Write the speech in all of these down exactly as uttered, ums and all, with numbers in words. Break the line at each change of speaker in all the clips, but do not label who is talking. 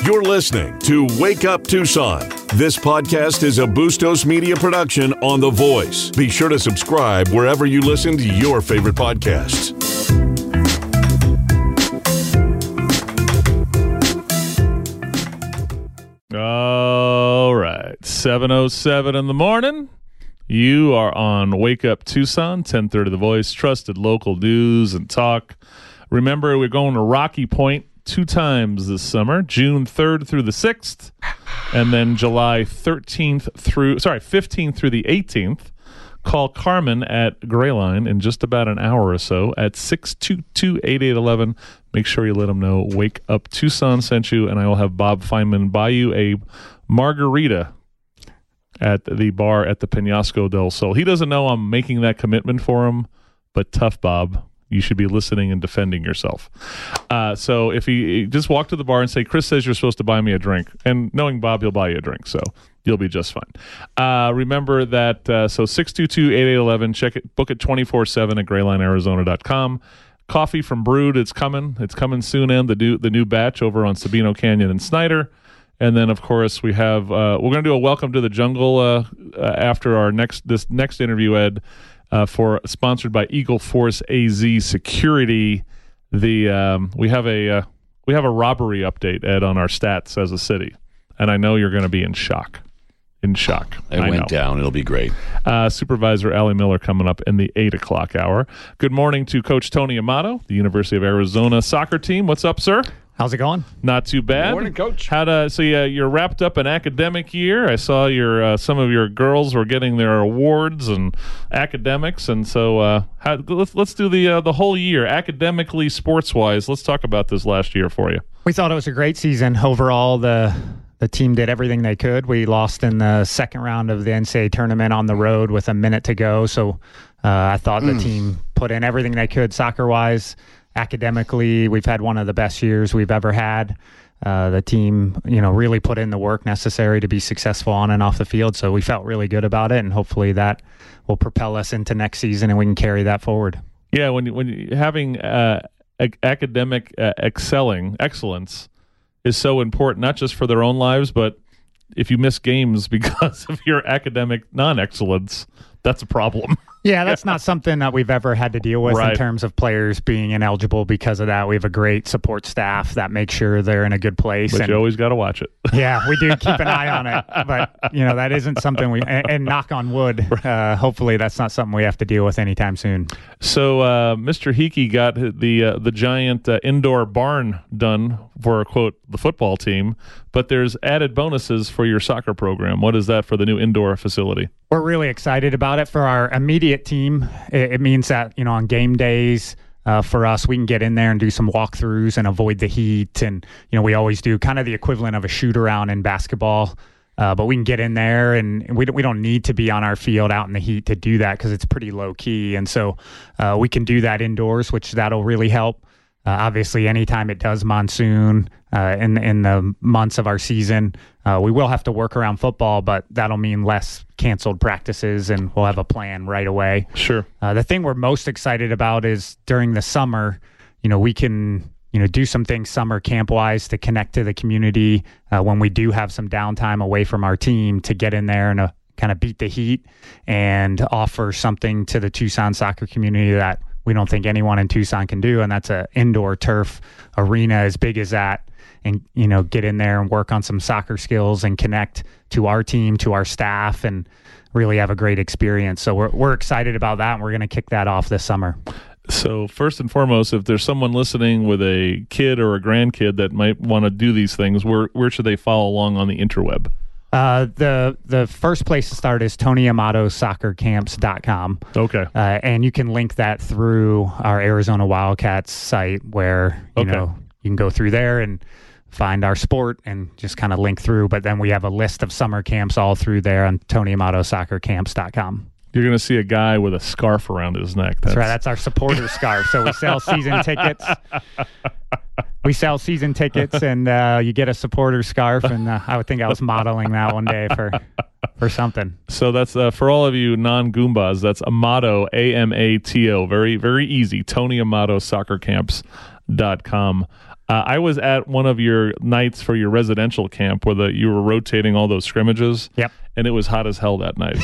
You're listening to Wake Up Tucson. This podcast is a Bustos Media production on The Voice. Be sure to subscribe wherever you listen to your favorite podcasts.
All right, seven oh seven in the morning. You are on Wake Up Tucson, ten thirty The Voice, trusted local news and talk. Remember, we're going to Rocky Point two times this summer, June third through the sixth, and then July thirteenth through, sorry, fifteenth through the eighteenth. Call Carmen at Grayline in just about an hour or so at six two two, eight eight one one. Make sure you let them know Wake Up Tucson sent you, and I will have Bob Feynman buy you a margarita at the bar at the Peñasco del Sol. He doesn't know I'm making that commitment for him, but tough, Bob. You should be listening and defending yourself. Uh, so if he just walk to the bar and say, Chris says you're supposed to buy me a drink, and knowing Bob, he'll buy you a drink, so you'll be just fine. Uh, remember that, uh, so six two two, eight eight one one, check it, book it twenty-four seven at grayline arizona dot com. Coffee from Brewed, it's coming. It's coming soon, and the new, the new batch over on Sabino Canyon and Snyder. And then, of course, we have, uh, we're going to do a Welcome to the Jungle uh, uh, after our next, this next interview, Ed. Uh, for sponsored by Eagle Force A Z Security. The um, we have a uh, we have a robbery update, Ed, on our stats as a city, and I know you're going to be in shock. In shock.
It
I
went
know.
down. It'll be great.
Uh, Supervisor Allie Miller coming up in the eight o'clock hour. Good morning to Coach Tony Amato, the University of Arizona soccer team. What's up, sir?
How's it going?
Not too bad.
Good morning, Coach.
How'd, uh, so yeah, you're wrapped up an academic year. I saw your uh, some of your girls were getting their awards and academics, and so uh, how, let's let's do the uh, the whole year academically, sports wise. Let's talk about this last year for you.
We thought it was a great season overall. The the team did everything they could. We lost in the second round of the N C double A tournament on the road with a minute to go. So uh, I thought mm. the team put in everything they could soccer wise. Academically, we've had one of the best years we've ever had. Uh, the team, you know, really put in the work necessary to be successful on and off the field. So we felt really good about it, and hopefully that will propel us into next season, and we can carry that forward.
Yeah, when when you, having uh, a- academic uh, excelling excellence is so important, not just for their own lives, but if you miss games because of your academic non-excellence, that's a problem.
Yeah, that's not something that we've ever had to deal with
right.
in terms of players being ineligible because of that. We have a great support staff that makes sure they're in a good place.
But
and,
you always got to watch it.
Yeah, we do keep an eye on it. But, you know, that isn't something we, and, and knock on wood, uh, hopefully that's not something we have to deal with anytime soon.
So uh, Mister Hickey got the uh, the giant uh, indoor barn done for, quote, the football team, but there's added bonuses for your soccer program. What is that for the new indoor facility?
We're really excited about it for our immediate team. It, it means that, you know, on game days, uh, for us, we can get in there and do some walkthroughs and avoid the heat. And, you know, we always do kind of the equivalent of a shoot around in basketball. Uh, but we can get in there, and we don't, we don't need to be on our field out in the heat to do that because it's pretty low key. And so uh, we can do that indoors, which that'll really help. Uh, obviously, anytime it does monsoon uh, in in the months of our season, uh, we will have to work around football, but that'll mean less canceled practices, and we'll have a plan right away.
Sure.
Uh, the thing we're most excited about is during the summer, you know, we can you know do some things summer camp wise to connect to the community uh, when we do have some downtime away from our team to get in there and uh, kind of beat the heat and offer something to the Tucson soccer community that we don't think anyone in Tucson can do, and that's an indoor turf arena as big as that, and, you know, get in there and work on some soccer skills and connect to our team, to our staff, and really have a great experience. So we're we're excited about that, and we're going to kick that off this summer.
So first and foremost, if there's someone listening with a kid or a grandkid that might want to do these things, where where should they follow along on the interweb?
Uh, the the first place to start is tony amato soccer camps dot com.
Okay.
Uh, and you can link that through our Arizona Wildcats site where, you
okay.
know, you can go through there and find our sport and just kind of link through. But then we have a list of summer camps all through there on tony amato soccer camps dot com.
You're going to see a guy with a scarf around his neck. That's,
That's right. That's our supporter scarf. So we sell season tickets. We sell season tickets, and uh, you get a supporter scarf. And uh, I would think I was modeling that one day for for something.
So that's uh, for all of you non-Goombas. That's Amato, A M A T O. Very, very easy. tony amato soccer camps dot com. Uh, I was at one of your nights for your residential camp where the, you were rotating all those scrimmages.
Yep.
And it was hot as hell that night.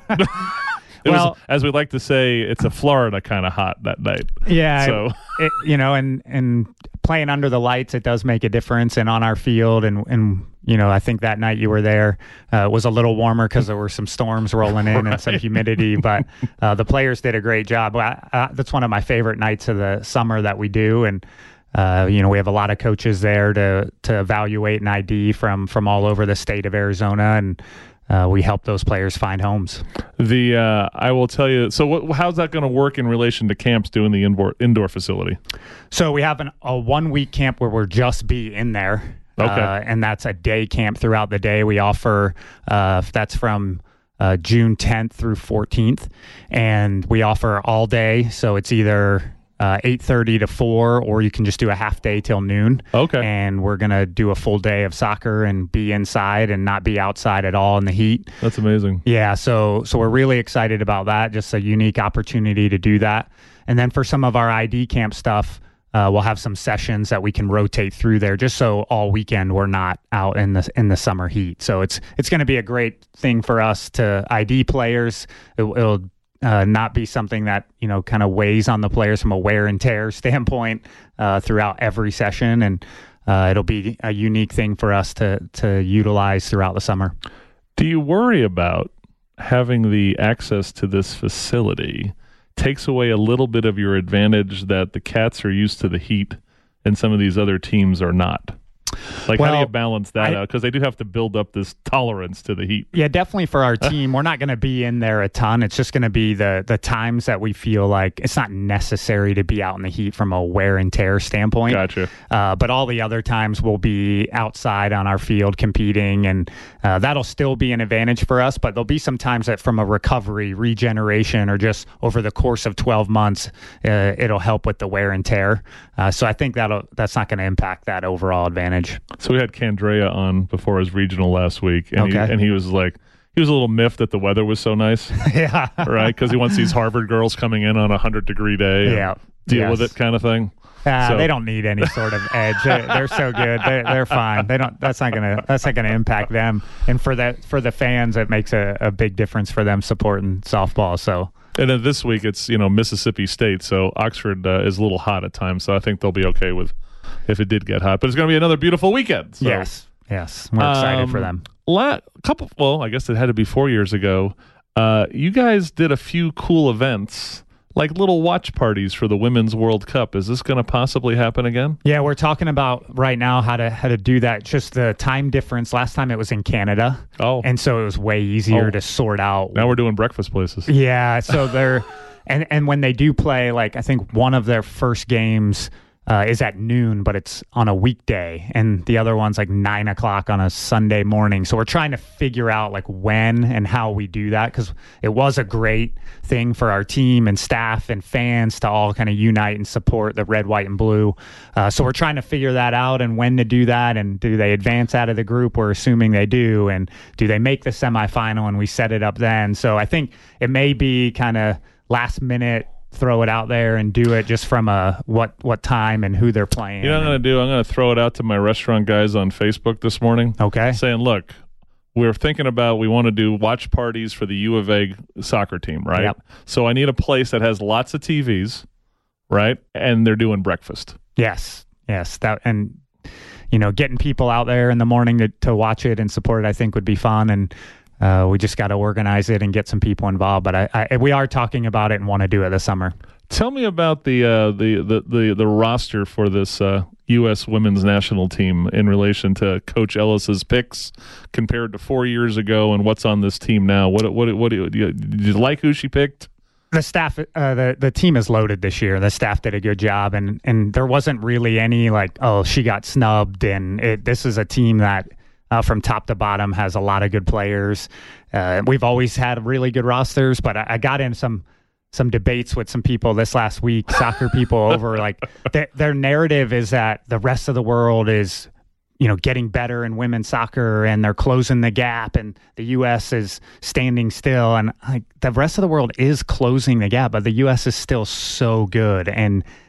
It
well,
was, as we like to say, it's a Florida kind of hot that night.
Yeah.
So,
it, you know, and, and playing under the lights, it does make a difference. And on our field, and, and you know, I think that night you were there, uh, was a little warmer because there were some storms rolling in right. and some humidity. But uh, the players did a great job. I, I, that's one of my favorite nights of the summer that we do. And Uh, you know, we have a lot of coaches there to to evaluate an I D from from all over the state of Arizona, and uh, we help those players find homes.
The uh, I will tell you. So, what, how's that going to work in relation to camps doing the indoor indoor facility?
So we have an, a one week camp where we're just be in there,
okay,
uh, and that's a day camp throughout the day. We offer uh, that's from uh, June tenth through fourteenth, and we offer all day. So it's either Uh, eight thirty to four, or you can just do a half day till noon.
Okay.
And we're going to do a full day of soccer and be inside and not be outside at all in the heat.
That's amazing.
Yeah, so so we're really excited about that. Just a unique opportunity to do that. And then for some of our I D camp stuff, uh, we'll have some sessions that we can rotate through there, just so all weekend we're not out in the in the summer heat. So it's it's going to be a great thing for us to I D players. It, it'll Uh, not be something that, you know, kind of weighs on the players from a wear and tear standpoint uh, throughout every session. And uh, it'll be a unique thing for us to to utilize throughout the summer.
Do you worry about having the access to this facility takes away a little bit of your advantage that the Cats are used to the heat and some of these other teams are not? Like,
well,
how do you balance that
I,
out? Because they do have to build up this tolerance to the heat.
Yeah, definitely for our team. We're not going to be in there a ton. It's just going to be the the times that we feel like it's not necessary to be out in the heat from a wear and tear standpoint.
Gotcha.
Uh, but all the other times we'll be outside on our field competing, and uh, that'll still be an advantage for us. But there'll be some times that from a recovery, regeneration, or just over the course of twelve months, uh, it'll help with the wear and tear. Uh, so I think that'll that's not going to impact that overall advantage.
So we had Candrea on before his regional last week, and,
okay.
he, and he was like, he was a little miffed that the weather was so nice.
Yeah.
Right? Because he wants these Harvard girls coming in on a one hundred degree day.
Yeah.
And deal
yes.
with it kind of thing.
Uh,
so.
They don't need any sort of edge. They're, they're so good. They're, they're fine. They don't. That's not gonna. That's not gonna impact them. And for that, for the fans, it makes a, a big difference for them supporting softball. So.
And then this week it's you know Mississippi State, so Oxford uh, is a little hot at times. So I think they'll be okay with if it did get hot. But it's going to be another beautiful weekend. So.
Yes. Yes, we're excited
um,
for them.
La- couple, well, I guess it had to be four years ago. Uh, you guys did a few cool events, like little watch parties for the Women's World Cup. Is this going to possibly happen again?
Yeah, we're talking about right now how to how to do that. Just the time difference. Last time it was in Canada,
oh,
and so it was way easier
oh.
to sort out.
Now we're doing breakfast places.
Yeah, so they're and and when they do play, like I think one of their first games. Uh, is at noon, but it's on a weekday, and the other one's like nine o'clock on a Sunday morning. So we're trying to figure out like when and how we do that, because it was a great thing for our team and staff and fans to all kind of unite and support the red, white, and blue. Uh, so we're trying to figure that out and when to do that, and do they advance out of the group? We're assuming they do, and do they make the semifinal and we set it up then? So I think it may be kind of last minute. Throw it out there and do it just from a what what time and who they're playing.
You know what I'm going to do? I'm going to throw it out to my restaurant guys on Facebook this morning.
Okay.
Saying, look, we're thinking about we want to do watch parties for the U of A soccer team, right?
Yep.
So I need a place that has lots of T Vs, right? And they're doing breakfast.
Yes. Yes. That and you know, getting people out there in the morning to, to watch it and support it, I think would be fun. And Uh, we just got to organize it and get some people involved. But I, I, we are talking about it and want to do it this summer.
Tell me about the uh, the, the the the roster for this uh, U S women's national team in relation to Coach Ellis's picks compared to four years ago, and what's on this team now. What what what do you, do you, did you like who she picked?
The staff, uh, the the team is loaded this year. The staff did a good job, and and there wasn't really any like, oh, she got snubbed. And it, this is a team that. Uh, from top to bottom, has a lot of good players. Uh, we've always had really good rosters, but I, I got in some some debates with some people this last week, soccer people, over like th- their narrative is that the rest of the world is, you know, getting better in women's soccer and they're closing the gap, and the U S is standing still. And like the rest of the world is closing the gap, but the U S is still so good, and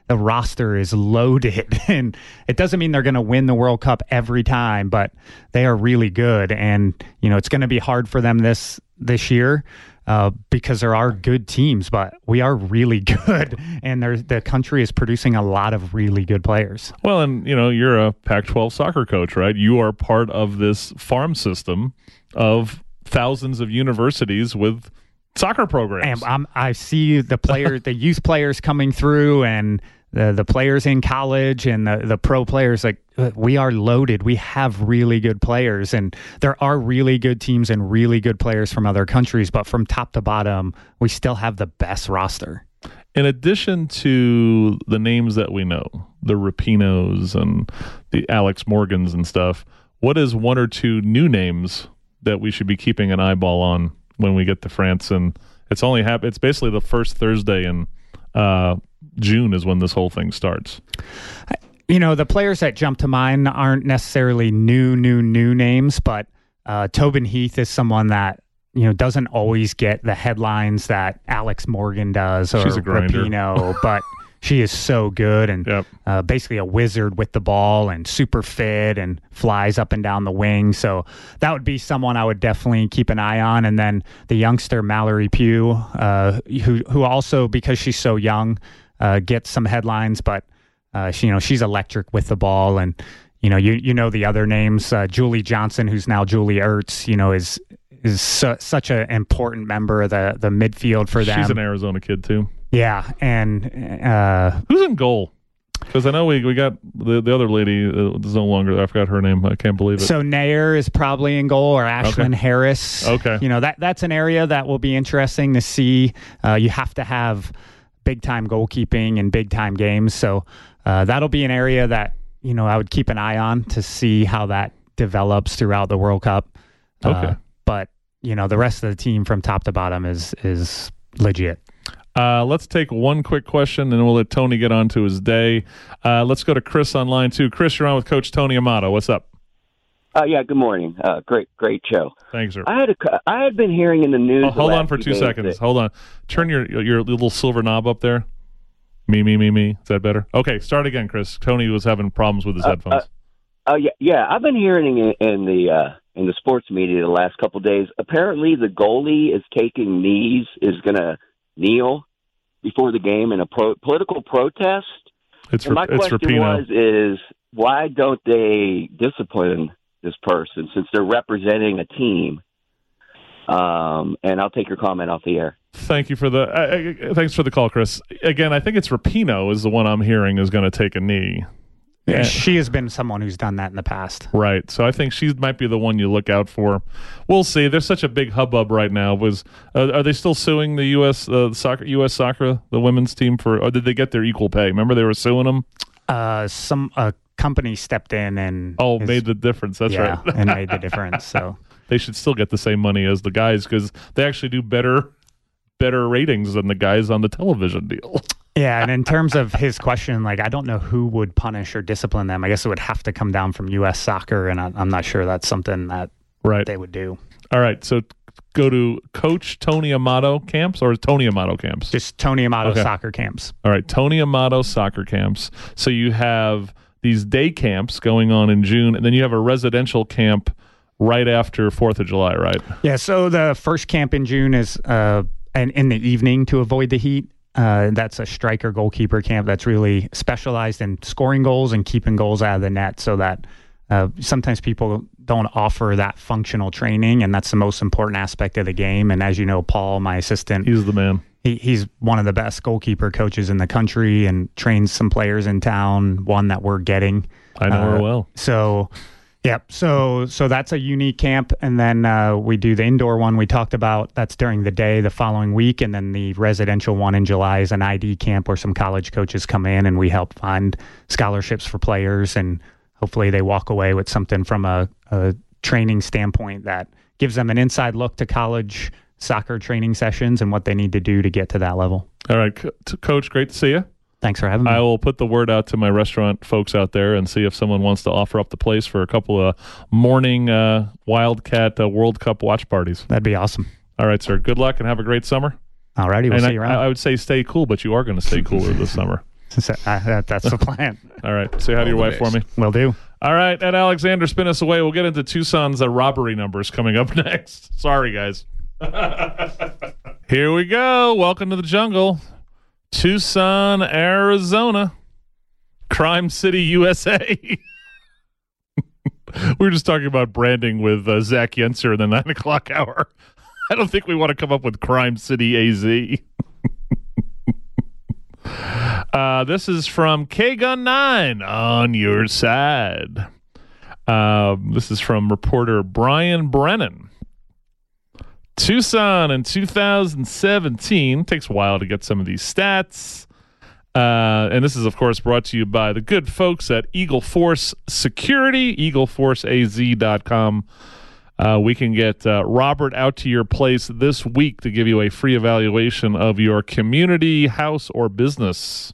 the roster is loaded. And it doesn't mean they're going to win the World Cup every time, but they are really good. And, you know, it's going to be hard for them this this year uh, because there are good teams, but we are really good. And there's, the country is producing a lot of really good players.
Well, and, you know, you're a Pac twelve soccer coach, right? You are part of this farm system of thousands of universities with soccer programs.
And I'm, I see the player, the youth players coming through, and the the players in college, and the the pro players. Like, we are loaded. We have really good players, and there are really good teams and really good players from other countries. But from top to bottom, we still have the best roster.
In addition to the names that we know, the Rapinos and the Alex Morgans and stuff, what is one or two new names that we should be keeping an eyeball on when we get to France? And it's only hap- it's basically the first Thursday in uh, June is when this whole thing starts.
You know, the players that jump to mind aren't necessarily new, new, new names, but uh, Tobin Heath is someone that, you know, doesn't always get the headlines that Alex Morgan does, or
She's a grinder.
Rapinoe, but she is so good, and
Yep.
uh, basically a wizard with the ball, and super fit, and flies up and down the wing. So that would be someone I would definitely keep an eye on. And then the youngster Mallory Pugh, uh, who who also, because she's so young, uh, gets some headlines, but uh, she, you know, she's electric with the ball. And you know, you you know the other names, uh, Julie Johnson, who's now Julie Ertz, you know, is is su- such an important member of the the midfield for them.
She's an Arizona kid too.
Yeah, and uh,
Who's in goal? Because I know we, we got the, the other lady uh, is no longer. I forgot her name. I can't believe it.
so Nair is probably in goal, or Ashlyn
Okay.
Harris.
Okay.
You know, that that's an area that will be interesting to see. Uh, you have to have big time goalkeeping in big time games, so uh, that'll be an area that, you know, I would keep an eye on to see how that develops throughout the World Cup.
Okay.
Uh, but you know, the rest of the team from top to bottom is is legit.
Uh, let's take one quick question, and we'll let Tony get on to his day. Uh, let's go to Chris on line two. Chris, you're on with Coach Tony Amato. What's up?
Uh, yeah, good morning. Uh, great, great show.
Thanks, sir.
I had a, I had been hearing in the news.
Oh,
the
hold
last
on for
few
two
days
seconds.
that-
Hold on. Turn your your little silver knob up there. Me, me, me, me. Is that better? Okay, start again, Chris. Tony was having problems with his
Uh,
headphones.
Oh yeah, yeah. I've been hearing in, in the uh, in the sports media the last couple of days. Apparently, the goalie is taking knees, is going to kneel before the game in a pro- political protest.
it's
And my
it's
question
Rapinoe.
was: is why don't they discipline this person since they're representing a team? Um, and I'll take your comment off the air.
Thank you for the uh, uh, thanks for the call, Chris. Again, I think it's Rapinoe is the one I'm hearing is going to take a knee.
Yeah. She has been someone who's done that in the past.
Right. So I think she might be the one you look out for. We'll see. There's such a big hubbub right now. Was uh, are they still suing the U S uh, soccer U S soccer, the women's team, for, or did they get their equal pay? Remember they were suing them?
Uh, some a company stepped in and
Oh,
is-
made the difference. That's
yeah,
right.
and made the difference. So
They should still get the same money as the guys because they actually do better better ratings than the guys on the television deal.
yeah, and in terms of his question, like, I don't know who would punish or discipline them. I guess it would have to come down from U S Soccer, and I, I'm not sure that's something that
Right.
they would do.
All right. So go to Coach Tony Amato camps or Tony Amato camps?
Just Tony Amato
Okay.
soccer camps.
All right, Tony Amato soccer camps. So you have these day camps going on in June, and then you have a residential camp right after fourth of July, right?
Yeah, so the first camp in June is uh, in, in the evening to avoid the heat. Uh, that's a striker goalkeeper camp that's really specialized in scoring goals and keeping goals out of the net, so that uh, sometimes people don't offer that functional training, and that's the most important aspect of the game. And as you know, Paul, my assistant,
He's the man.
he, he's one of the best goalkeeper coaches in the country and trains some players in town, one that we're getting.
I know her
Uh,
well.
So, yep. So, so that's a unique camp, and then uh, we do the indoor one we talked about. That's during the day the following week, and then the residential one in July is an I D camp where some college coaches come in and we help find scholarships for players, and hopefully they walk away with something from a, a training standpoint that gives them an inside look to college soccer training sessions and what they need to do to get to that level.
All right, Co- t- Coach, great to see you.
Thanks for having me.
I will put the word out to my restaurant folks out there and see if someone wants to offer up the place for a couple of morning uh, Wildcat uh, World Cup watch parties.
That'd be awesome.
All right, sir. Good luck and have a great summer.
Alrighty, we'll
and
see
I,
you around.
I would say stay cool, but you are going to stay cooler this summer.
So, uh, that, that's the plan.
All right. Say hi to your wife for me.
Will do.
All right. Ed Alexander, spin us away. We'll get into Tucson's uh, robbery numbers coming up next. Sorry, guys. Here we go. Welcome to the jungle. Tucson, Arizona. Crime City, U S A. We were just talking about branding with uh, Zach Yenser in the nine o'clock hour. I don't think we want to come up with Crime City, A Z. uh, this is from K Gun nine on your side. Um, this is from reporter Brian Brennan. Tucson in two thousand seventeen. Takes a while to get some of these stats. Uh, and this is, of course, brought to you by the good folks at Eagle Force Security, eagle force a z dot com. Uh, we can get uh, Robert out to your place this week to give you a free evaluation of your community, house, or business.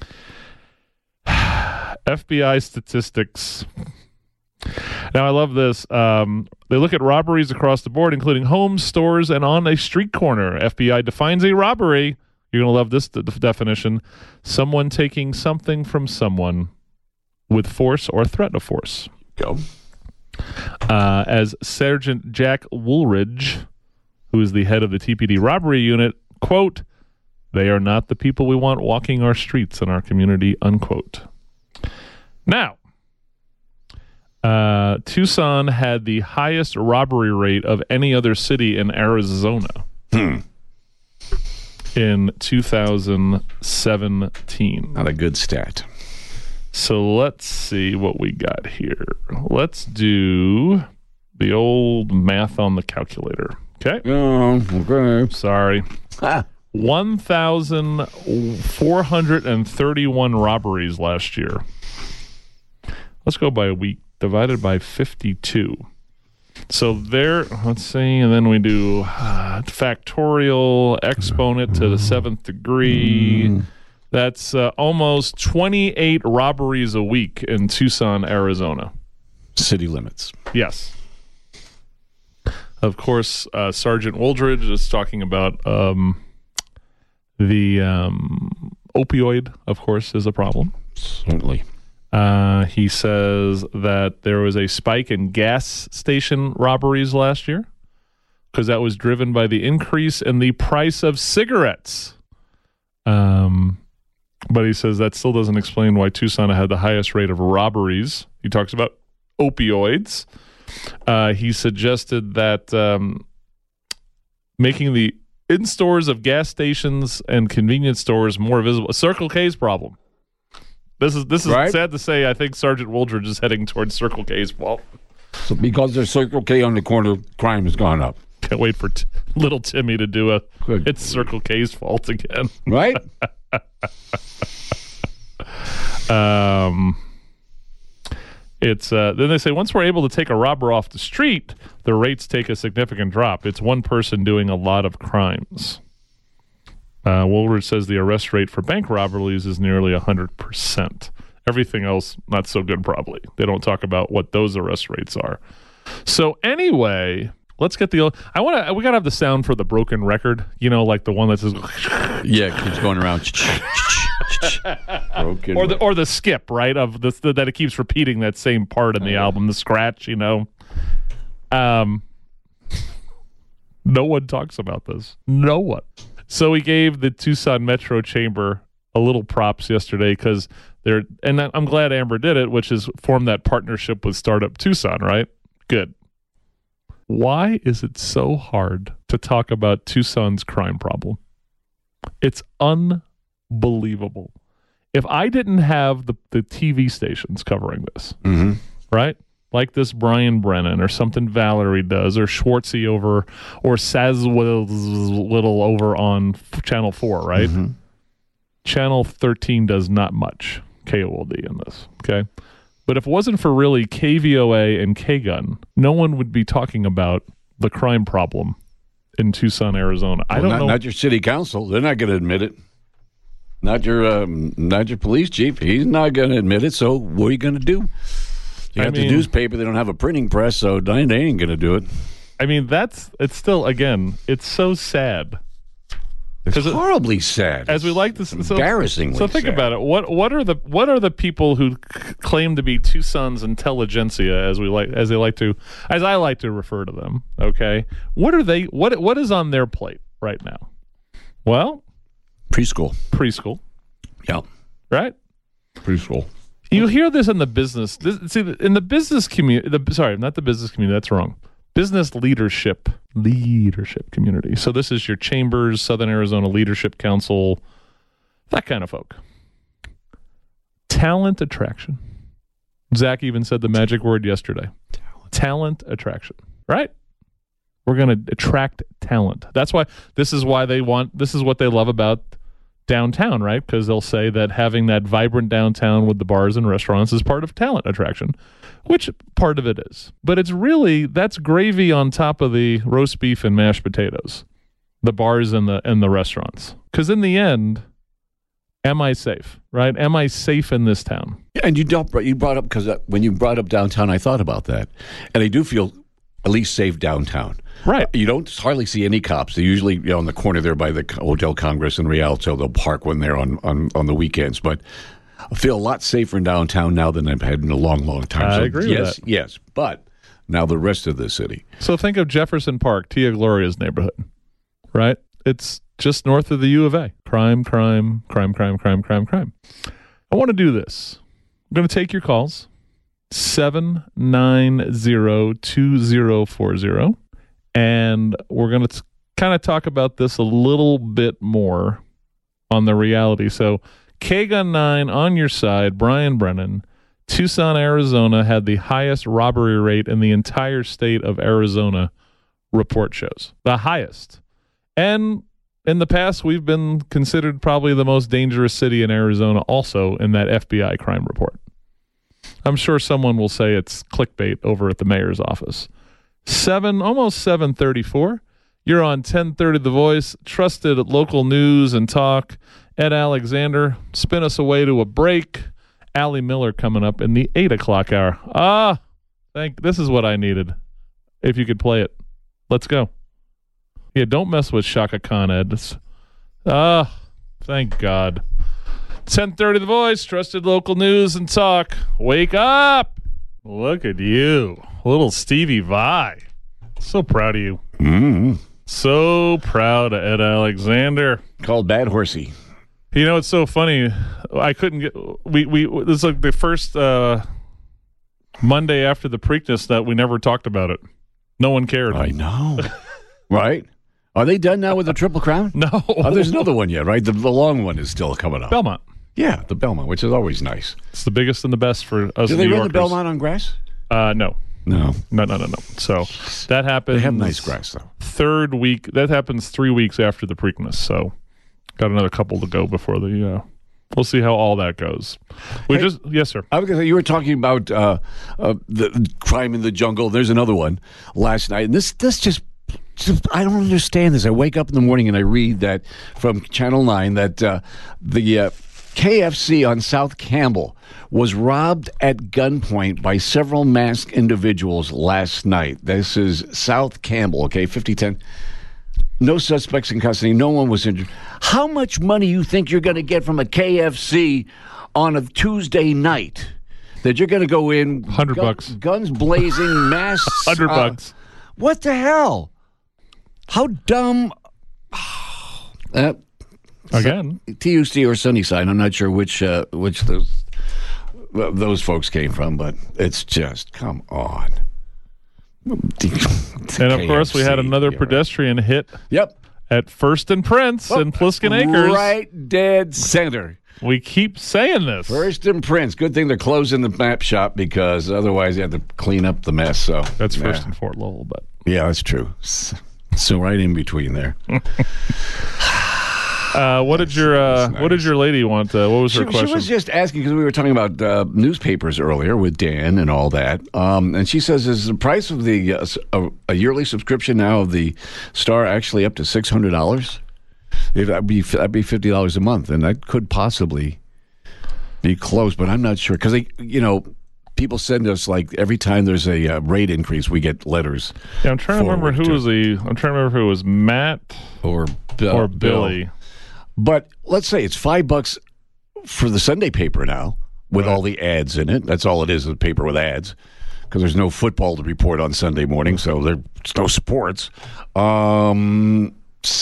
F B I statistics. Now, I love this. Um, they look at robberies across the board, including homes, stores, and on a street corner. F B I defines a robbery. You're going to love this d- definition. Someone taking something from someone with force or threat of force.
Go.
Uh, as Sergeant Jack Woolridge, who is the head of the T P D robbery unit, quote, "They are not the people we want walking our streets in our community," unquote. Now, uh, Tucson had the highest robbery rate of any other city in Arizona.
Hmm.
In two thousand seventeen.
Not a good stat.
So let's see what we got here. Let's do the old math on the calculator. Okay.
Oh, okay.
Sorry.
Ah.
one thousand four hundred thirty-one robberies last year. Let's go by a week. Divided by fifty-two. So there, let's see, and then we do uh, factorial, exponent to the seventh degree. Mm. That's uh, almost twenty-eight robberies a week in Tucson, Arizona.
City limits.
Yes. Of course, uh, Sergeant Woolridge is talking about um, the um, opioid, of course, is a problem.
Certainly.
Uh, he says that there was a spike in gas station robberies last year because that was driven by the increase in the price of cigarettes. Um, but he says that still doesn't explain why Tucson had the highest rate of robberies. He talks about opioids. Uh, he suggested that um, making the in-stores of gas stations and convenience stores more visible. A Circle K's problem. This is this is
right?
sad to say. I think Sergeant Woolridge is heading towards Circle K's fault.
So because there's Circle K on the corner, crime has gone up.
Can't wait for t- little Timmy to do a
Good.
It's Circle K's fault again.
Right?
um, it's uh, then they say once we're able to take a robber off the street, the rates take a significant drop. It's one person doing a lot of crimes. Uh, Woolridge says the arrest rate for bank robberies is nearly one hundred percent. Everything else, not so good probably. They don't talk about what those arrest rates are. So anyway, let's get the... I want to... We got to have the sound for the broken record. You know, like the one that says...
Yeah, it keeps going around. Broken
or the or the skip, right? Of the, the that it keeps repeating that same part in the
oh,
album, the scratch, you know. Um, no one talks about this. No one. So we gave the Tucson Metro Chamber a little props yesterday because they're, and I'm glad Amber did it, which is form that partnership with Startup Tucson, right? Good. Why is it so hard to talk about Tucson's crime problem? It's unbelievable. If I didn't have the, the T V stations covering this,
mm-hmm.
right? Like this Brian Brennan or something Valerie does or Schwartzy over or Sazwell over on Channel four, right?
Mm-hmm.
Channel thirteen does not much K O L D in this, okay? But if it wasn't for really K V O A and K-Gun, no one would be talking about the crime problem in Tucson, Arizona.
Well,
I don't
not,
know.
Not your city council. They're not going to admit it. Not your um, not your police chief. He's not going to admit it. So what are you going to do? You
I
have
mean,
the newspaper. They don't have a printing press, so they ain't going to do it.
I mean, that's it's still, again, it's so sad
It's horribly sad.
As we like to,
it's
so,
embarrassingly.
So think
sad.
about it. What what are the what are the people who c- claim to be Tucson's intelligentsia, as we like as they like to, as I like to refer to them? Okay, what are they? What what is on their plate right now? Well,
preschool,
preschool,
yeah,
right,
preschool.
You hear this in the business. This, see, in the business community. The sorry, not the business community. That's wrong. Business leadership leadership community. So this is your chambers, Southern Arizona Leadership Council, that kind of folk. Talent attraction. Zach even said the magic word yesterday. Talent, talent attraction. Right? We're going to attract talent. That's why this is why they want. This is what they love about downtown, right? Because they'll say that having that vibrant downtown with the bars and restaurants is part of talent attraction, which part of it is. But it's really, that's gravy on top of the roast beef and mashed potatoes, the bars and the and the restaurants. Because in the end, am I safe, right? Am I safe in this town?
Yeah, and you don't. You brought up, because when you brought up downtown, I thought about that, and I do feel at least safe downtown.
Right.
You don't hardly see any cops. They're usually, you know, on the corner there by the Hotel Congress in Rialto. They'll park one there on, on, on the weekends. But I feel a lot safer in downtown now than I've had in a long, long time.
I
so
agree
yes,
with that.
Yes, but now the rest of the city.
So think of Jefferson Park, Tia Gloria's neighborhood, right? It's just north of the U of A. Crime, crime, crime, crime, crime, crime, crime. I want to do this. I'm going to take your calls. seven nine zero two zero four zero. And we're going to kind of talk about this a little bit more on the reality. So K Gun nine on your side, Brian Brennan. Tucson, Arizona had the highest robbery rate in the entire state of Arizona, report shows. The highest. And in the past, we've been considered probably the most dangerous city in Arizona also in that F B I crime report. I'm sure someone will say it's clickbait over at the mayor's office. Seven, almost seven thirty-four. You're on ten thirty The Voice, trusted local news and talk. Ed Alexander, spin us away to a break. Allie Miller coming up in the eight o'clock hour. Ah, thank. This is what I needed. If you could play it, let's go. Yeah, don't mess with Shaka Khan, Ed. It's, ah, thank God. ten thirty The Voice, trusted local news and talk. Wake up! Look at you. Little Stevie Vai. So proud of you.
Mm-hmm.
So proud of Ed Alexander.
Called Bad Horsey.
You know, it's so funny. I couldn't get... We, we, this is like the first uh, Monday after the Preakness that we never talked about it. No one cared.
I know. Right? Are they done now with the Triple Crown?
No.
Oh, there's another one yet, right? The, the long one is still coming up.
Belmont.
Yeah, the Belmont, which is always nice.
It's the biggest and the best for us
Do
New
they run
Yorkers.
the Belmont on grass?
Uh, no.
No.
No, no, no, no. So that happens.
They have nice grass, though.
Third week. That happens three weeks after the Preakness. So got another couple to go before the... Uh, we'll see how all that goes. We
Hey,
just... Yes, sir.
I was gonna say, you were talking about uh, uh, the crime in the jungle. There's another one last night. And this, this just... just- I don't understand this. I wake up in the morning and I read that from Channel nine that uh, the uh, K F C on South Campbell was robbed at gunpoint by several masked individuals last night. This is South Campbell, okay, fifty ten. No suspects in custody. No one was injured. How much money you think you're going to get from a K F C on a Tuesday night? That you're going to go in...
Hundred
gun-
bucks.
Guns blazing, masks...
Hundred
uh,
bucks.
What the hell? How dumb... Uh,
Again.
T U C or Sunnyside. I'm not sure which uh, which those those folks came from, but it's just, come on.
And of course, we had another pedestrian hit
Yep.
at First and Prince in Pliskin Acres.
Right dead center.
We keep saying this.
First and Prince. Good thing they're closing the map shop because otherwise they have to clean up the mess. So
That's
yeah.
First and Fort Lowell, but
Yeah, that's true. So right in between there.
uh, what did your uh,
nice.
what did your lady want? Uh, what was her
She,
question?
she was just asking because we were talking about uh, newspapers earlier with Dan and all that, um, and she says, "Is the price of the uh, a, a yearly subscription now of the Star actually up to six hundred dollars? That'd be that'd be fifty dollars a month, and that could possibly be close, but I'm not sure because they, you know, people send us like every time there's a uh, rate increase, we get letters.
Yeah, I'm trying to remember who
to,
was the. I'm trying to remember if it was Matt
or uh,
or Billy.
Bill. But let's say it's five bucks for the Sunday paper now with
Right.
all the ads in it. That's all it is, a paper with ads, because there's no football to report on Sunday morning, so there's no sports. Um,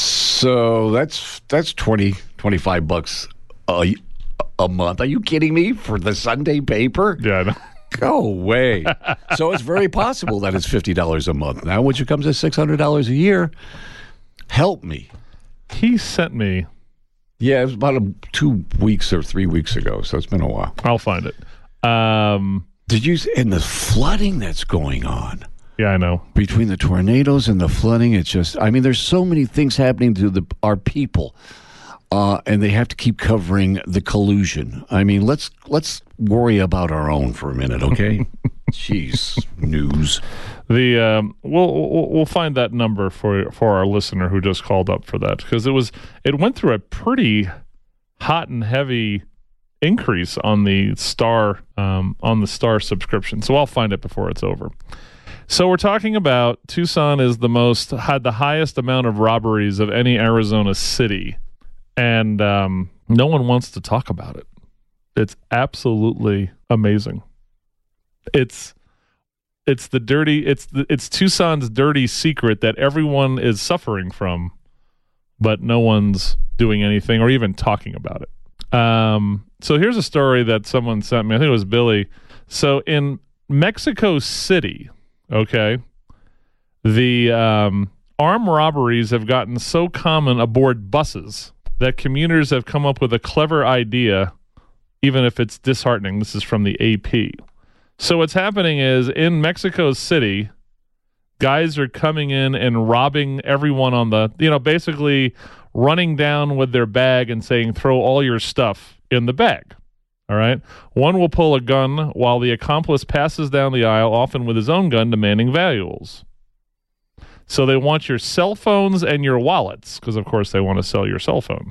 so that's that's twenty, twenty-five bucks a, a month. Are you kidding me for the Sunday paper?
Yeah, I know.
Go away. So it's very possible that it's fifty dollars a month now, which comes to six hundred dollars a year. Help me.
He sent me.
Yeah, it was about a, two weeks or three weeks ago, so it's been a while.
I'll find it. Um,
Did you? And the flooding that's going on
yeah, I know.
between the tornadoes and the flooding, it's just. I mean, there's so many things happening to the our people, uh, and they have to keep covering the collusion. I mean, let's let's worry about our own for a minute, okay? Jeez, news.
The um, we'll, we'll we'll find that number for for our listener who just called up for that, because it was it went through a pretty hot and heavy increase on the Star um, on the Star subscription. So I'll find it before it's over. So we're talking about Tucson is the most had the highest amount of robberies of any Arizona city, and um, no one wants to talk about it. It's absolutely amazing. It's It's the dirty. It's the, it's Tucson's dirty secret that everyone is suffering from, but no one's doing anything or even talking about it. Um, so here's a story that someone sent me. I think it was Billy. So in Mexico City, okay, the um, armed robberies have gotten so common aboard buses that commuters have come up with a clever idea, even if it's disheartening. This is from the A P. So what's happening is in Mexico City, guys are coming in and robbing everyone on the, you know, basically running down with their bag and saying, throw all your stuff in the bag. All right. One will pull a gun while the accomplice passes down the aisle, often with his own gun, demanding valuables. So they want your cell phones and your wallets because, of course, they want to sell your cell phone.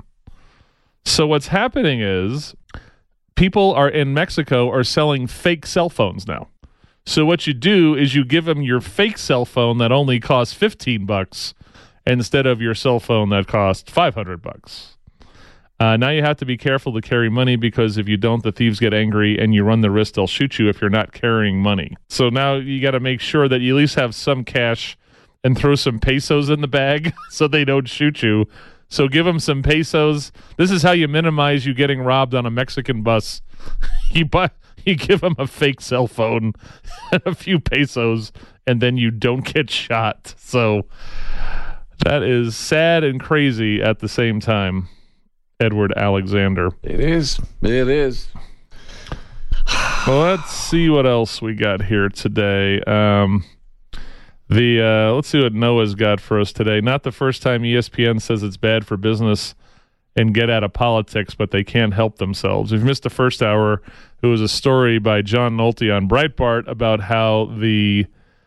So what's happening is people are in Mexico are selling fake cell phones now. So what you do is you give them your fake cell phone that only costs fifteen bucks instead of your cell phone that costs five hundred bucks. Uh, now you have to be careful to carry money because if you don't, the thieves get angry and you run the risk they'll shoot you if you're not carrying money. So now you got to make sure that you at least have some cash and throw some pesos in the bag so they don't shoot you. So give them some pesos. This is how you minimize you getting robbed on a Mexican bus. you buy, you give them a fake cell phone and a few pesos, and then you don't get shot. So that is sad and crazy at the same time. Edward Alexander.
It is. It is.
Well, let's see what else we got here today. Um, the uh, let's see what Noah's got for us today. Not the first time E S P N says it's bad for business and get out of politics, but they can't help themselves. If you missed the first hour, it was a story by John Nolte on Breitbart about how the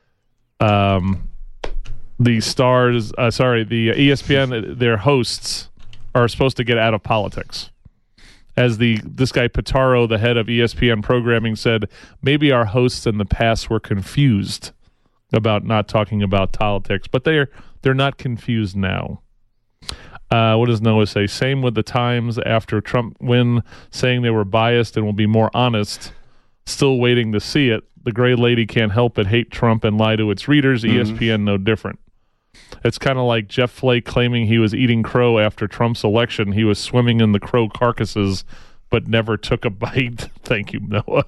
um, the stars, uh, sorry, the E S P N, their hosts are supposed to get out of politics. As the this guy Pitaro, the head of E S P N programming, said, maybe our hosts in the past were confused about not talking about politics, but they're they're not confused now. Uh, what does Noah say? Same with the Times after Trump win, saying they were biased and will be more honest. Still waiting to see it. The gray lady can't help but hate Trump and lie to its readers. Mm-hmm. E S P N no different. It's kind of like Jeff Flake claiming he was eating crow after Trump's election. He was swimming in the crow carcasses, but never took a bite. Thank you, Noah.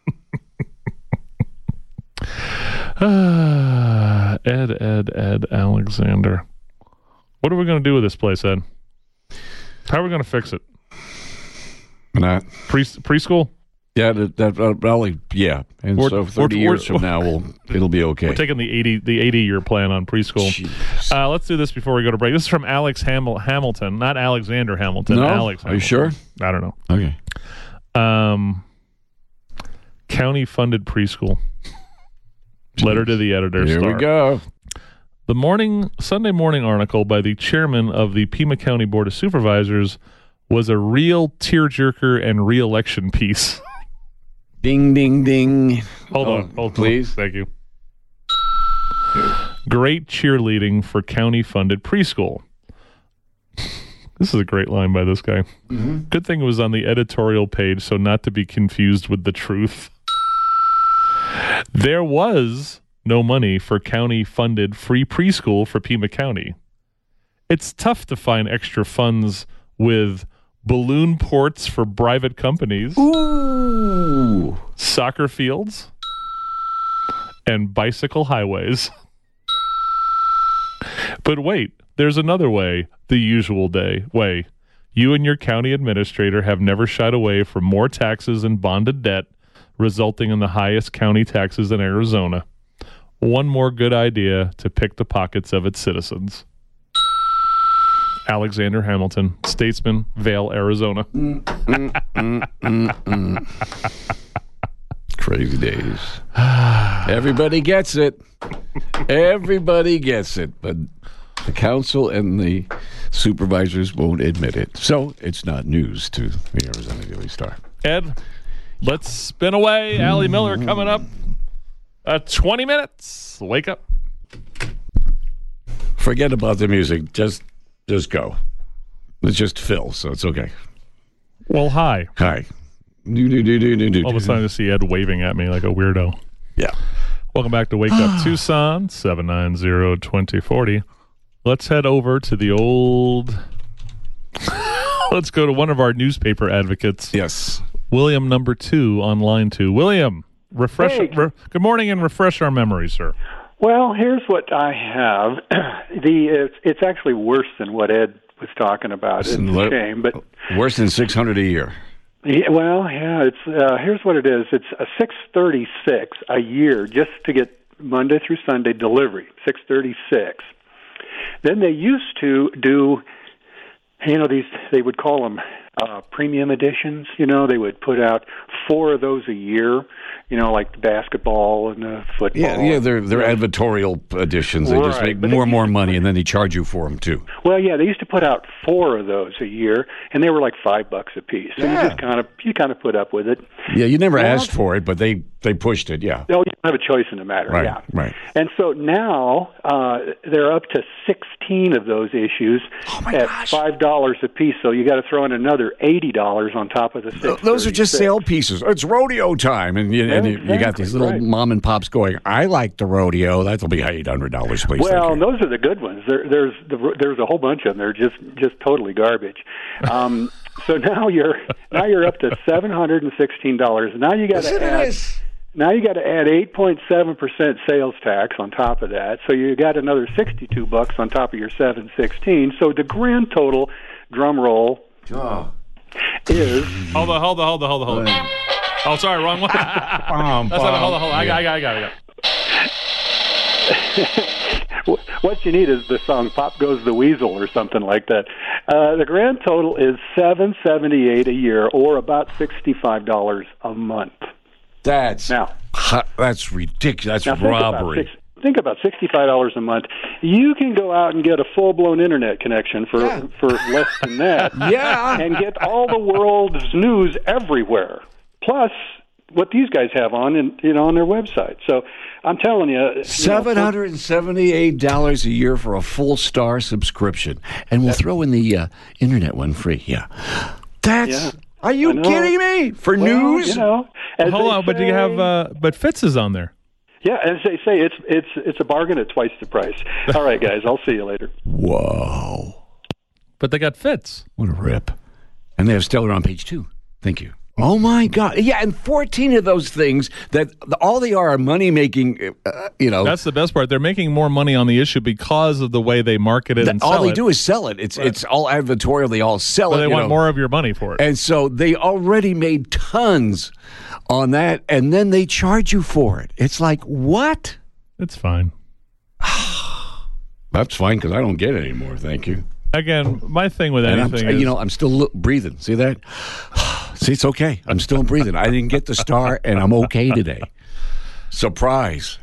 ah, Ed, Ed, Ed Alexander. What are we going to do with this place, Ed? How are we going to fix it?
Not
Pre- preschool?
Yeah, that, that uh, probably yeah. And
We're-
so thirty
we're-
years
we're-
from now, we'll it'll be okay.
We're taking the eighty the eighty year plan on preschool.
Jeez.
Uh, let's do this before we go to break. This is from Alex Hamil- Hamilton, not Alexander Hamilton.
No?
Alex.
Are you
Hamilton.
sure?
I don't know.
Okay.
Um, county funded preschool. Letter to the editor.
Here
Star.
we go.
The morning Sunday morning article by the chairman of the Pima County Board of Supervisors was a real tearjerker and re-election piece.
Ding, ding, ding.
Hold
Oh,
on. Hold
please.
on. Thank you. Great cheerleading for county-funded preschool. This is a great line by this guy. Mm-hmm. Good thing it was on the editorial page, so not to be confused with the truth. There was no money for county-funded free preschool for Pima County. It's tough to find extra funds with balloon ports for private companies,
Ooh.
soccer fields, and bicycle highways. But wait, there's another way, the usual day way. You and your county administrator have never shied away from more taxes and bonded debt, resulting in the highest county taxes in Arizona. One more good idea to pick the pockets of its citizens. Alexander Hamilton, statesman, Vail, Arizona.
Mm, mm, mm, mm, mm. Crazy days. Everybody gets it. Everybody gets it, but the council and the supervisors won't admit it. So it's not news to the Arizona Daily Star.
Ed, let's spin away. Allie Miller coming up. Uh, twenty minutes. Wake up.
Forget about the music. Just just go. It's just Phil, so it's okay.
Well, hi.
Hi. Do, do, do, do, do, do.
All of a sudden, I see Ed waving at me like a weirdo.
Yeah.
Welcome back to Wake Up Tucson, seven nine zero, two zero four zero. Let's head over to the old... Let's go to one of our newspaper advocates.
Yes.
William number two on line two. William, refresh.
Hey.
Re, good morning and refresh our memory, sir.
Well, here's what I have. the it's, it's actually worse than what Ed was talking about. It's a shame, but
worse than six hundred a year.
Yeah, well, yeah. It's uh, here's what it is. It's a six thirty six a year just to get Monday through Sunday delivery. Six thirty six. Then they used to do, you know, these they would call them uh, premium editions. You know, they would put out four of those a year. You know, like the basketball and the football.
Yeah, yeah, they're they're yeah. advertorial editions. They
right.
just make
but
more and more money, and then they charge you for them too.
Well, yeah, they used to put out four of those a year, and they were like five bucks a piece. So
yeah.
you just kind of you kind of put up with it.
Yeah, you never
well,
asked for it, but they they pushed it. Yeah.
No, you don't have a choice in the matter.
Right.
Yeah.
Right.
And so now uh, they're up to sixteen of those issues
oh my
at
gosh.
five dollars a piece. So you got to throw in another eighty dollars on top of the six.
Those are just sale pieces. It's rodeo time, and you,
yeah,
and you,
exactly,
you got these little
right.
mom and pops going. I like the rodeo. That'll be eight hundred dollars, please.
Well, those are the good ones. There, there's the, there's a whole bunch of them. They're just just totally garbage. Um, so now you're now you're up to seven hundred and sixteen dollars. Now you got to add.
This.
Now you got to add eight point seven percent sales tax on top of that. So you got another sixty-two bucks on top of your seven sixteen. So the grand total, drum roll,
oh.
is
hold on, hold on, hold on, hold on, hold on. Oh, sorry, wrong one. um, That's not, hold on, hold on. I got, I got, I got, I
got. What you need is the song "Pop Goes the Weasel" or something like that. Uh, the grand total is seven seventy-eight a year, or about sixty-five dollars a month.
That's
now.
That's ridiculous. That's
now
robbery.
Think about, six, think about sixty-five dollars a month. You can go out and get a full-blown internet connection for
yeah.
for less than that.
yeah,
and get all the world's news everywhere. Plus, what these guys have on, in, you know, on their website. So I'm telling you,
seven hundred and seventy-eight dollars a year for a full star subscription, and we'll throw in the uh, internet one free. Yeah, that's.
Yeah.
Are you kidding me? For
well,
news?
You know,
well, hold on, say, but do you have? Uh, but Fitz is on there.
Yeah, as they say, it's it's it's a bargain at twice the price. All right, guys, I'll see you later.
Whoa!
But they got Fitz.
What a rip! And they have Stellar on page two. Thank you. Oh my God! Yeah, and fourteen of those things that all they are are money making. Uh, you know,
that's the best part. They're making more money on the issue because of the way they market it.
That,
and
all
sell
they
it.
do is sell it. It's right. It's all advertorial. They all sell
but
it.
They want
know.
more of your money for it,
and so they already made tons on that, and then they charge you for it. It's like what?
It's fine.
That's fine because I don't get it anymore. Thank you.
Again, my thing with
and
anything
I'm,
is,
you know, I'm still lo- breathing. See that? See, it's okay. I'm still breathing. I didn't get the star, and I'm okay today. Surprise.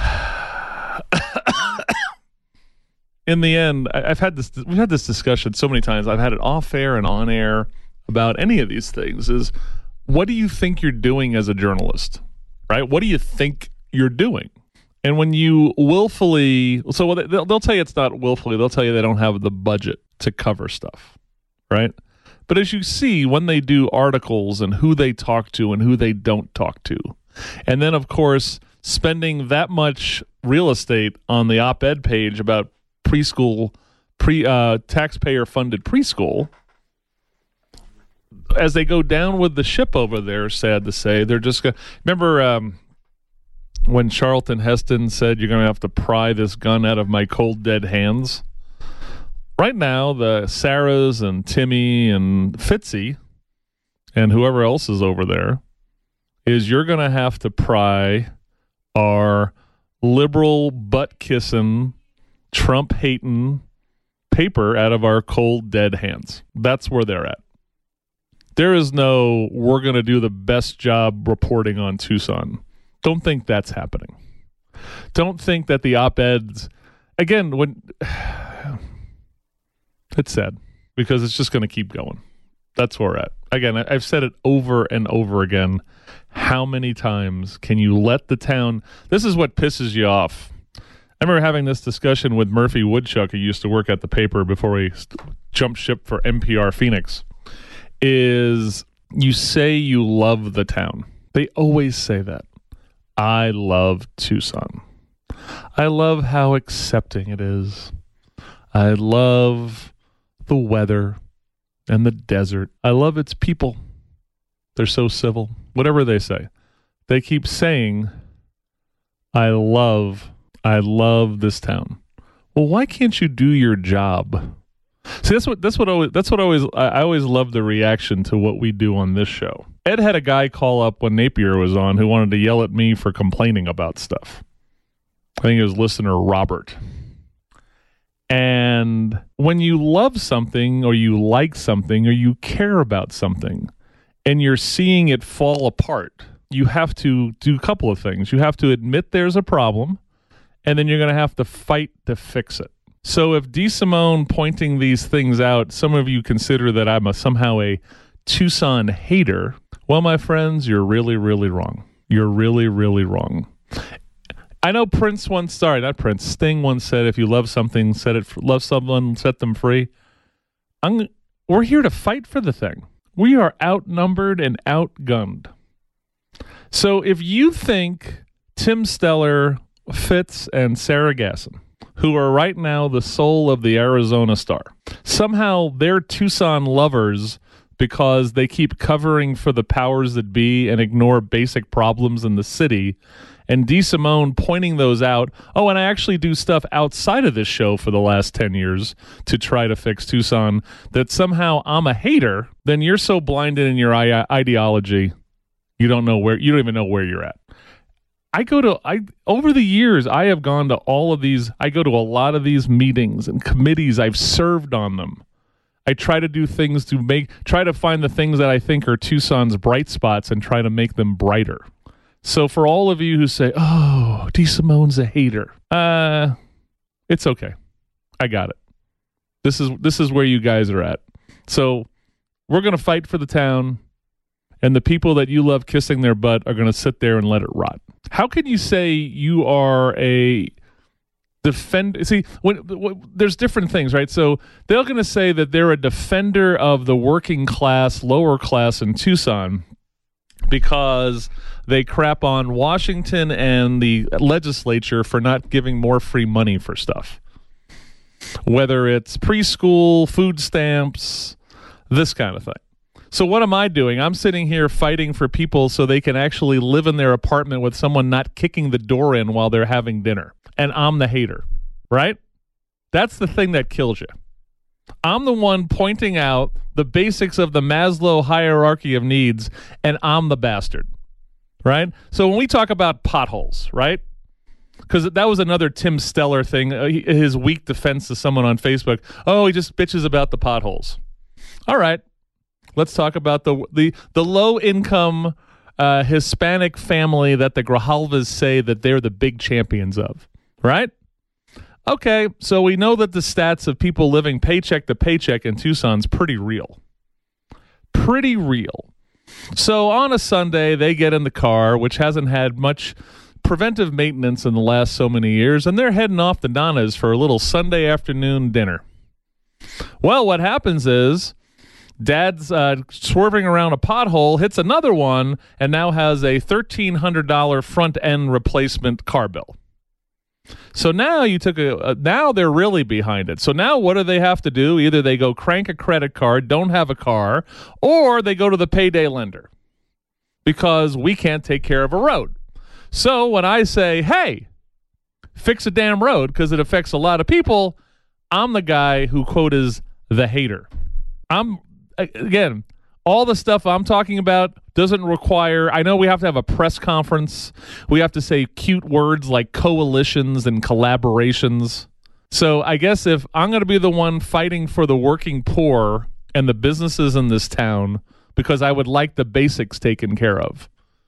In the end, I've had this. We've had this discussion so many times. I've had it off air and on air about any of these things. Is what do you think you're doing as a journalist, right? What do you think you're doing? And when you willfully, so they'll, they'll tell you it's not willfully, they'll tell you they don't have the budget to cover stuff, right? But as you see, when they do articles and who they talk to and who they don't talk to, and then, of course, spending that much real estate on the op-ed page about preschool, pre uh, taxpayer-funded preschool, as they go down with the ship over there, sad to say, they're just going to... Remember... Um, when Charlton Heston said, you're going to have to pry this gun out of my cold, dead hands. Right now, the Sarahs and Timmy and Fitzy and whoever else is over there is you're going to have to pry our liberal, butt-kissing, Trump-hating paper out of our cold, dead hands. That's where they're at. There is no, we're going to do the best job reporting on Tucson. Don't think that's happening. Don't think that the op-eds, again, when it's sad because it's just going to keep going. That's where we're at. Again, I, I've said it over and over again. How many times can you let the town? This is what pisses you off. I remember having this discussion with Murphy Woodchuck, who used to work at the paper before we st- jumped ship for N P R Phoenix. Is you say you love the town. They always say that. I love Tucson. I love how accepting it is. I love the weather and the desert. I love its people. They're so civil. Whatever they say. They keep saying, I love, I love this town. Well, why can't you do your job? See, that's what that's what always that's what always I always love the reaction to what we do on this show. Ed had a guy call up when Napier was on who wanted to yell at me for complaining about stuff. I think it was listener Robert. And when you love something or you like something or you care about something and you're seeing it fall apart, you have to do a couple of things. You have to admit there's a problem, and then you're going to have to fight to fix it. So if DeSimone pointing these things out, some of you consider that I'm a, somehow a Tucson hater, well, my friends, you're really, really wrong. You're really, really wrong. I know Prince once, sorry, not Prince, Sting once said, if you love something, set it, love someone, set them free. I'm, we're here to fight for the thing. We are outnumbered and outgunned. So if you think Tim Stellar, Fitz, and Sarah Gasson, who are right now the soul of the Arizona Star, somehow they're Tucson lovers because they keep covering for the powers that be and ignore basic problems in the city, and DeSimone pointing those out, oh, and I actually do stuff outside of this show for the last ten years to try to fix Tucson, that somehow I'm a hater, then you're so blinded in your I- ideology, you don't know where, you don't even know where you're at. I go to, I over the years, I have gone to all of these, I go to a lot of these meetings and committees, I've served on them. I try to do things to make, try to find the things that I think are Tucson's bright spots and try to make them brighter. So for all of you who say, oh, DeSimone's a hater, uh, it's okay. I got it. This is, this is where you guys are at. So we're going to fight for the town, and the people that you love kissing their butt are going to sit there and let it rot. How can you say you are a defender? See, when, when, there's different things, right? So they're going to say that they're a defender of the working class, lower class in Tucson because they crap on Washington and the legislature for not giving more free money for stuff. Whether it's preschool, food stamps, this kind of thing. So what am I doing? I'm sitting here fighting for people so they can actually live in their apartment with someone not kicking the door in while they're having dinner. And I'm the hater, right? That's the thing that kills you. I'm the one pointing out the basics of the Maslow hierarchy of needs, and I'm the bastard, right? So when we talk about potholes, right? Because that was another Tim Stellar thing, uh, his weak defense to someone on Facebook. Oh, he just bitches about the potholes. All right. Let's talk about the the, the low-income uh, Hispanic family that the Grijalvas say that they're the big champions of, right? Okay, so we know that the stats of people living paycheck to paycheck in Tucson's pretty real. Pretty real. So on a Sunday, they get in the car, which hasn't had much preventive maintenance in the last so many years, and they're heading off to Donna's for a little Sunday afternoon dinner. Well, what happens is Dad's uh, swerving around a pothole, hits another one, and now has a thirteen hundred dollars front-end replacement car bill. So now you took a, uh, now they're really behind it. So now what do they have to do? Either they go crank a credit card, don't have a car, or they go to the payday lender because we can't take care of a road. So when I say, hey, fix a damn road because it affects a lot of people, I'm the guy who, quote, is the hater. I'm, again, all the stuff I'm talking about doesn't require, I know we have to have a press conference. We have to say cute words like coalitions and collaborations. So I guess if I'm going to be the one fighting for the working poor and the businesses in this town, because I would like the basics taken care of.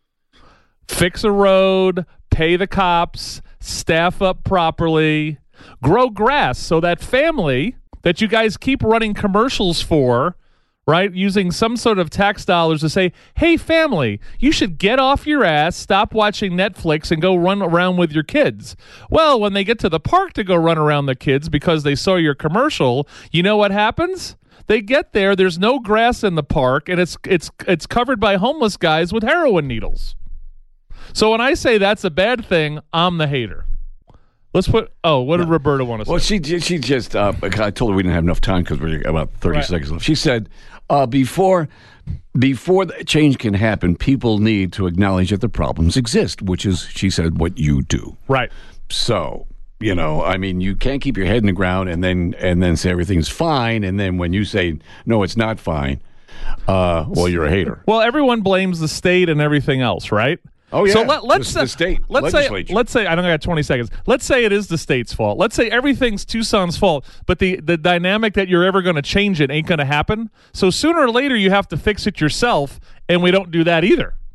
Fix a road, pay the cops, staff up properly, grow grass so that family that you guys keep running commercials for, right, using some sort of tax dollars to say, hey, family, you should get off your ass, stop watching Netflix, and go run around with your kids. Well, when they get to the park to go run around the kids because they saw your commercial, you know what happens? They get there, there's no grass in the park, and it's it's it's covered by homeless guys with heroin needles. So when I say that's a bad thing, I'm the hater. Let's put. Oh, what did no. Roberta want to
well,
say?
Well, she she just. Uh, I told her we didn't have enough time because we're about thirty
right.
seconds left. She said, uh, before before the change can happen, people need to acknowledge that the problems exist, which is, she said, what you do.
Right.
So, you know, I mean, you can't keep your head in the ground and then and then say everything's fine, and then when you say no, it's not fine, uh, well, you're a hater.
Well, everyone blames the state and everything else, right?
Oh yeah.
So let, let's
the, the state
let's
legislature.
say let's say I don't got twenty seconds. Let's say it is the state's fault. Let's say everything's Tucson's fault, but the the dynamic that you're ever going to change it ain't going to happen. So sooner or later you have to fix it yourself, and we don't do that either.